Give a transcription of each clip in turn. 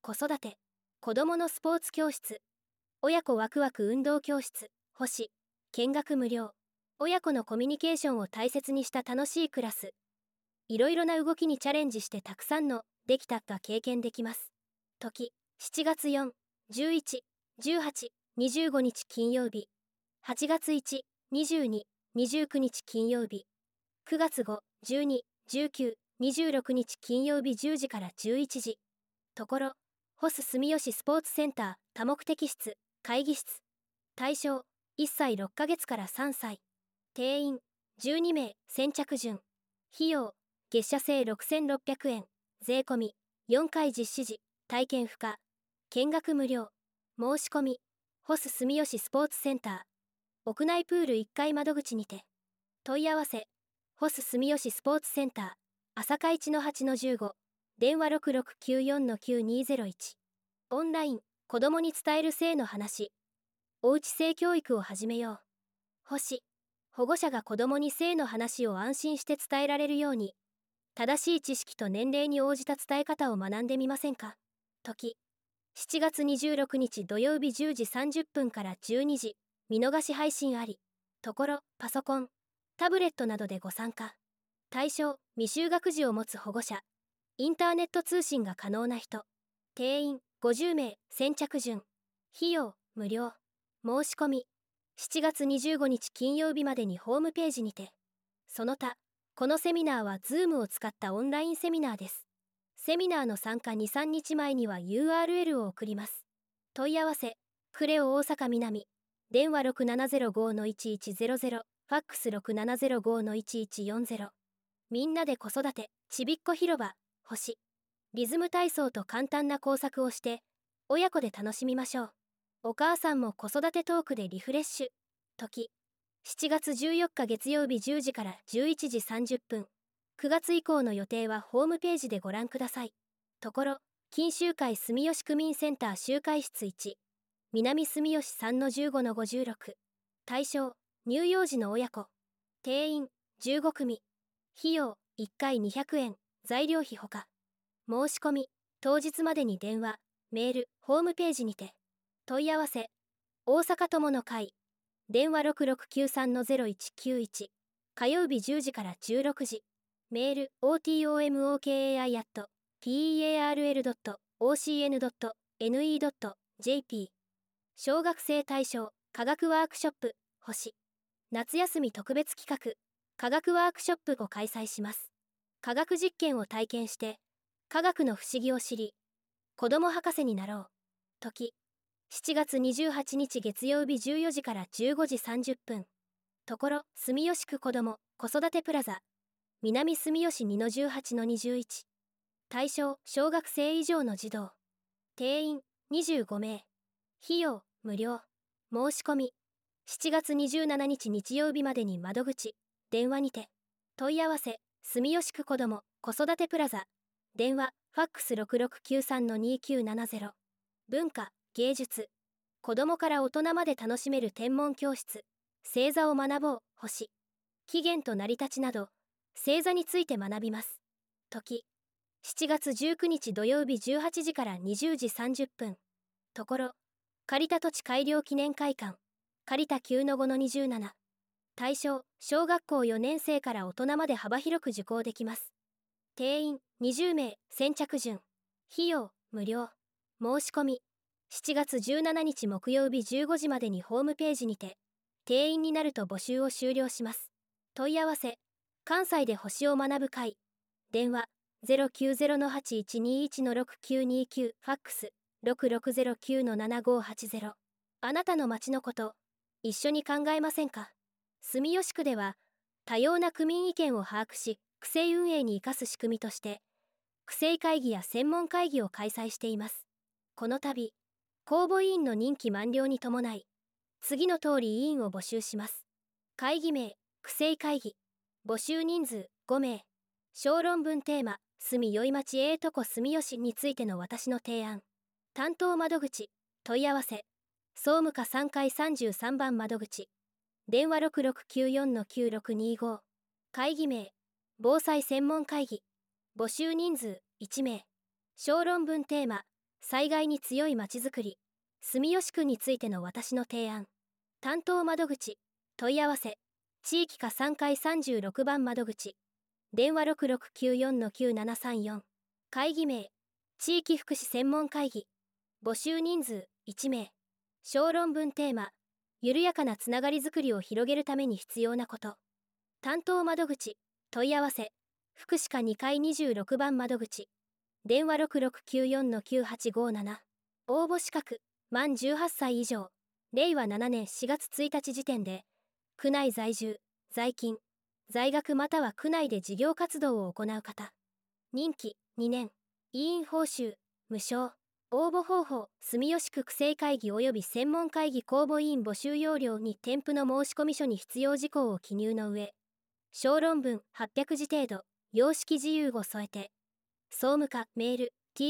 子育て、子どものスポーツ教室、親子ワクワク運動教室、星、見学無料、親子のコミュニケーションを大切にした楽しいクラス、いろいろな動きにチャレンジしてたくさんのできたが経験できます。時、7月4、11、18、25日金曜日、8月1、22、29日金曜日、9月5、12、19、26日金曜日10時から11時。ところ、ホス住吉スポーツセンター多目的室、会議室。対象、1歳6ヶ月から3歳。定員、12名、先着順。費用、月謝制6600円、税込み、4回実施時、体験不可。見学無料。申し込み、ホス住吉スポーツセンター。屋内プール1階窓口にて。問い合わせ、ホス住吉スポーツセンター、朝会1の8の15、電話 6694-9201。オンライン、子供に伝える性の話。おうち性教育を始めよう。星、保護者が子供に性の話を安心して伝えられるように、正しい知識と年齢に応じた伝え方を学んでみませんか。時、7月26日土曜日10時30分から12時、見逃し配信あり。ところ、パソコン、タブレットなどでご参加。対象、未就学児を持つ保護者。インターネット通信が可能な人。定員、50名、先着順。費用、無料。申し込み、7月25日金曜日までにホームページにて。その他、このセミナーは Zoom を使ったオンラインセミナーです。セミナーの参加2、3日前には URL を送ります。問い合わせ、クレオ大阪南。電話 6705-1100、ファックス 6705-1140。みんなで子育て、ちびっこ広場、星。リズム体操と簡単な工作をして、親子で楽しみましょう。お母さんも子育てトークでリフレッシュ。時、7月14日月曜日10時から11時30分。9月以降の予定はホームページでご覧ください。ところ、錦秋会住吉区民センター集会室1。南住吉3の15の56。対象、乳幼児の親子。定員、15組。費用、1回200円、材料費ほか。申し込み、当日までに電話、メール、ホームページにて。問い合わせ、大阪友の会。電話 6693-0191。火曜日10時から16時。メール、otomokai@pearl.ocn.ne.jp。小学生対象、科学ワークショップ、星。夏休み特別企画、科学ワークショップを開催します。科学実験を体験して、科学の不思議を知り、子ども博士になろう。時、7月28日月曜日14時から15時30分。ところ、住吉区子ども子育てプラザ。南住吉2の18の21。対象、小学生以上の児童。定員、25名。費用、無料。申し込み、7月27日日曜日までに窓口、電話にて。問い合わせ、住吉区子ども子育てプラザ。電話、ファックス 6693-2970。文化、芸術。子どもから大人まで楽しめる天文教室。星座を学ぼう、星。起源と成り立ちなど、星座について学びます。時、7月19日土曜日18時から20時30分。ところ、借りた土地改良記念会館。借りた9の5の27。対象、小学校4年生から大人まで幅広く受講できます。定員、20名、先着順。費用、無料。申し込み、7月17日木曜日15時までにホームページにて。定員になると募集を終了します。問い合わせ、関西で星を学ぶ会。電話、090-8121-6929。ファックス、6609-7580。あなたの町のこと、一緒に考えませんか。住吉区では、多様な区民意見を把握し、区政運営に生かす仕組みとして、区政会議や専門会議を開催しています。この度、公募委員の任期満了に伴い、次の通り委員を募集します。会議名、区政会議。募集人数、5名。小論文テーマ、住よい町とこ住吉についての私の提案。担当窓口、問い合わせ。総務課3階33番窓口。電話 6694-9625。会議名、防災専門会議。募集人数、1名。小論文テーマ、 災害に強いまちづくり、住吉区についての私の提案。担当窓口、問い合わせ、地域課3階36番窓口、電話6694-9734。会議名、地域福祉専門会議。募集人数、1名。小論文テーマ、緩やかなつながりづくりを広げるために必要なこと。担当窓口、問い合わせ、福祉課2階26番窓口、電話6694-9857。応募資格、満18歳以上、令和7年4月1日時点で、区内在住、在勤、在学または区内で事業活動を行う方。任期、2年。委員報酬、無償。応募方法、住吉区区政会議及び専門会議公募委員募集要領に添付の申込書に必要事項を記入の上、小論文800字程度、様式自由を添えて、総務課メール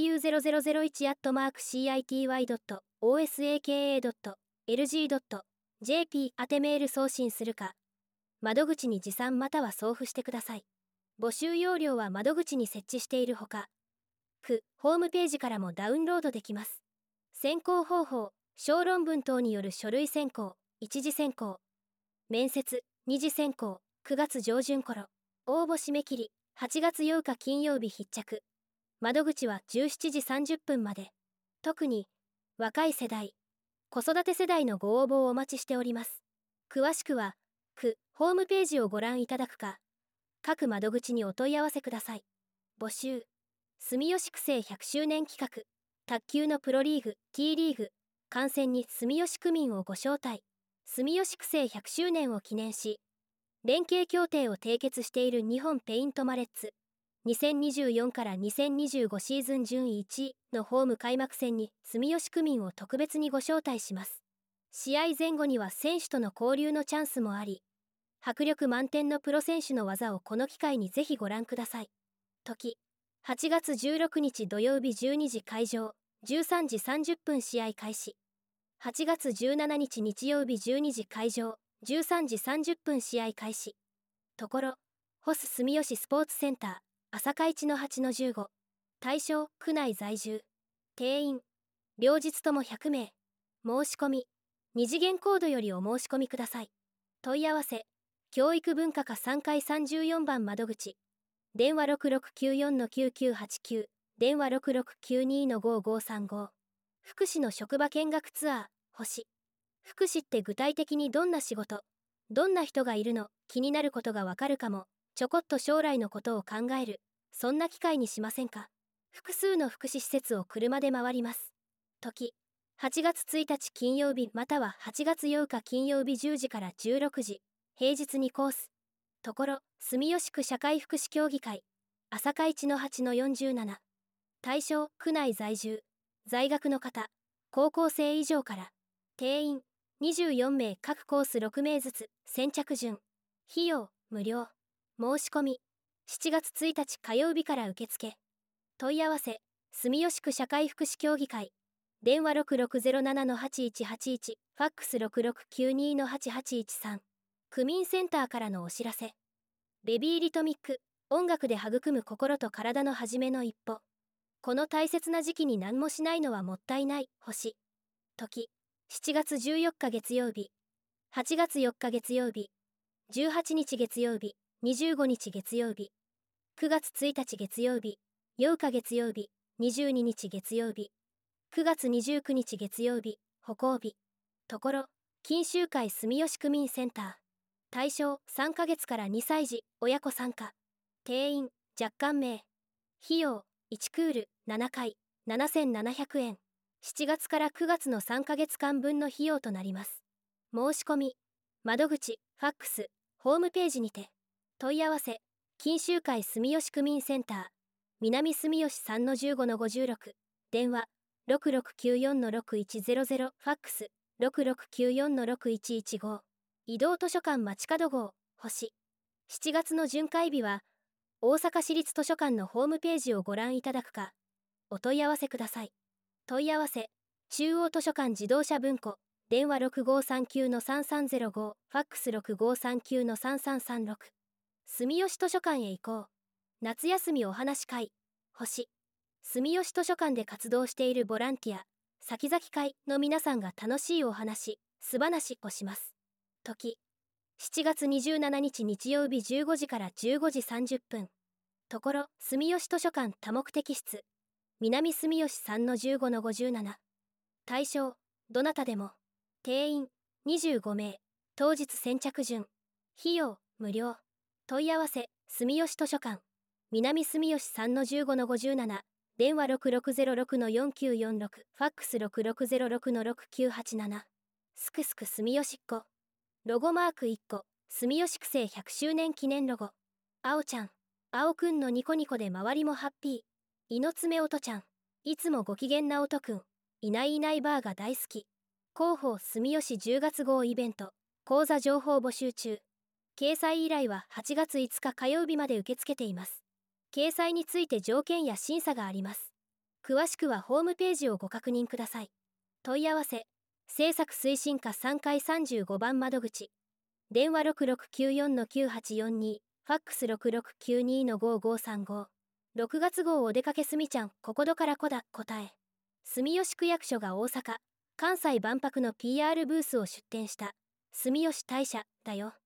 tu0001-city.osaka.lg.jp 宛てメール送信するか、窓口に持参または送付してください。募集要領は窓口に設置しているほか、区ホームページからもダウンロードできます。選考方法、小論文等による書類選考、一次選考、面接、二次選考、9月上旬頃。応募締め切り、8月8日金曜日必着。窓口は17時30分まで。特に、若い世代、子育て世代のご応募をお待ちしております。詳しくは、区ホームページをご覧いただくか、各窓口にお問い合わせください。募集。住吉区政100周年企画、卓球のプロリーグ T リーグ、観戦に住吉区民をご招待。住吉区政100周年を記念し、連携協定を締結している日本ペイントマレッツ、2024から2025シーズン順位1位のホーム開幕戦に住吉区民を特別にご招待します。試合前後には選手との交流のチャンスもあり、迫力満点のプロ選手の技をこの機会にぜひご覧ください。時、8月16日土曜日12時開場、13時30分試合開始。8月17日日曜日12時開場、13時30分試合開始。ところ、ホス住吉スポーツセンター、朝会地の8-15。対象、区内在住。定員、両日とも100名。申し込み、2次元コードよりお申し込みください。問い合わせ、教育文化課3階34番窓口。電話6694-9989、電話6692-5535。福祉の職場見学ツアー、星。福祉って具体的にどんな仕事、どんな人がいるの、気になることがわかるかも、ちょこっと将来のことを考える、そんな機会にしませんか。複数の福祉施設を車で回ります。時、8月1日金曜日または8月8日金曜日10時から16時、平日にコース。ところ、住吉区社会福祉協議会、朝会地の8-47。対象、区内在住、在学の方、高校生以上から。定員、24名各コース6名ずつ、先着順。費用、無料。申し込み、7月1日火曜日から受付。問い合わせ、住吉区社会福祉協議会。電話6607-8181、ファックス6692-8813。区民センターからのお知らせ。ベビーリトミック、音楽で育む心と体の初めの一歩。この大切な時期に何もしないのはもったいない、星。時、7月14日月曜日、8月4日月曜日、18日月曜日、25日月曜日、9月1日月曜日、8日月曜日、22日月曜日、9月29日月曜日、歩行日。ところ、錦秋会住吉区民センター。対象、3ヶ月から2歳児、親子参加。定員、若干名。費用、1クール、7回、7700円。7月から9月の3ヶ月間分の費用となります。申し込み、窓口、ファックス、ホームページにて。問い合わせ、錦秋会住吉区民センター、南住吉 3-15-56、電話、6694-6100、ファックス、6694-6115。移動図書館街角号、星。7月の巡回日は、大阪市立図書館のホームページをご覧いただくか、お問い合わせください。問い合わせ、中央図書館自動車文庫、電話6539-3305、ファックス6539-3336。住吉図書館へ行こう。夏休みお話会、星。 住吉図書館で活動しているボランティア、先々会の皆さんが楽しいお話、素話をします。時、7月27日日曜日15時から15時30分。ところ、住吉図書館多目的室。南住吉 3-15-57。対象、どなたでも。定員、25名。当日先着順。費用、無料。問い合わせ、住吉図書館。南住吉 3-15-57。電話6606-4946。ファックス6606-6987。すくすく住吉っ子。ロゴマーク1個。住吉区政100周年記念ロゴ。あおちゃん。あおくんのニコニコで周りもハッピー。いのつめおとちゃん。いつもご機嫌なおとくん。いないいないバーが大好き。広報住吉10月号イベント。講座情報募集中。掲載依頼は8月5日火曜日まで受け付けています。掲載について条件や審査があります。詳しくはホームページをご確認ください。問い合わせ、制作推進課3階35番窓口。電話6694-9842。ファックス6692-5535。6月号お出かけすみちゃん、ここどからこだ、答え。住吉区役所が大阪、関西万博の PR ブースを出展した、住吉大社、だよ。